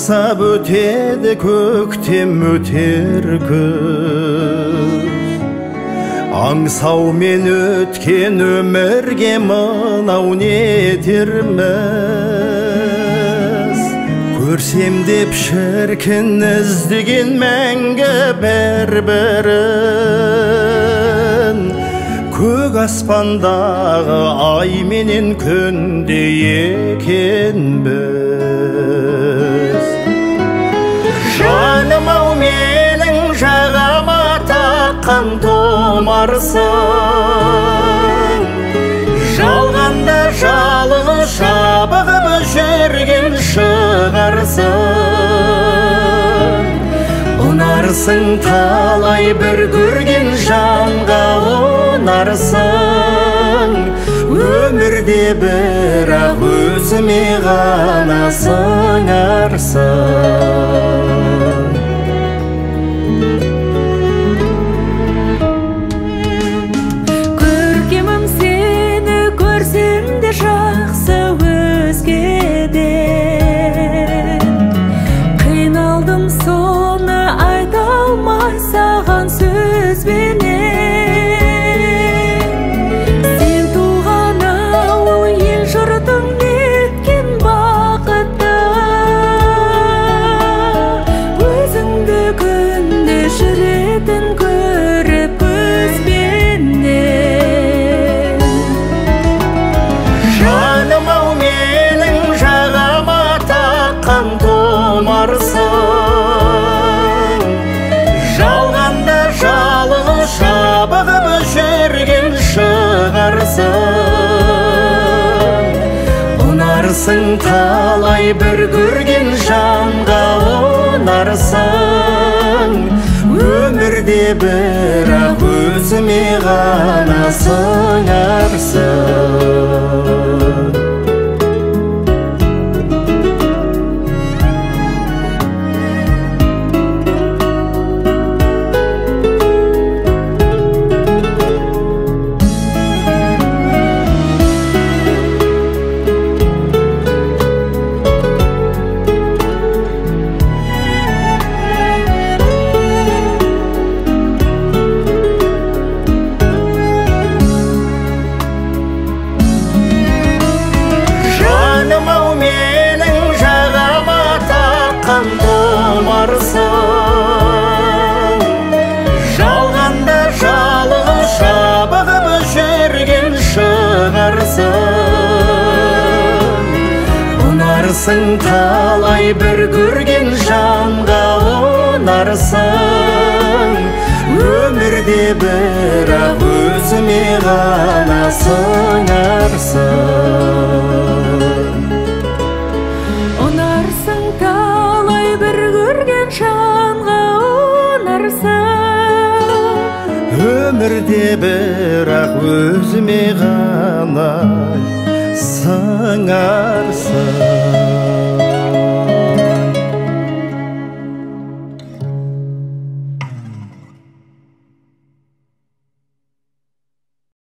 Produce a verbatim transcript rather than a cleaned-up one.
аңсап өтеді көктем өтер күз. Аңсаумен өткен өмірге мынау нетерміз. Көрсем деп шіркін іздеген мәңгі бір-бірін. Көк аспандағы ай менен күнде екенбіз. Жаным-ау менің жағама таққан томарсың. Жалғанда жалығы шабығып жүрген шығарсың. Ұнарсың талай бір көрген жанға ұнарсың. Өмірде бірақ өзіме ғана сыңарсың. Көркемім сені көрсем де жақсы өзгеден. Қиналдым соны айта алмай саған сөзбенен. Сен туған ауыл ел жұртың неткен бақытты. Өзіңді күнде жүретін көріп көзбенен. Жаным-ау менің жағама таққан томарсың. Жалғанда жалығы шабығып жүрген шығарсың. Ұнарсың талай бір көрген жанға ұнарсың. Өмірде бірақ өзіме ғана сыңарсың. Жаным-ау менің жағама таққан томарсың. Жалғанда жалығы шабығып жүрген шығарсың. Ұнарсың талай бір көрген жанға ұнарсың. Өмірде бірақ өзіме ғана сыңарсың. Ұнарсың талай бір көрген жанға ұнарсың. Өмірде бірақ өзіме ғана сыңарсың.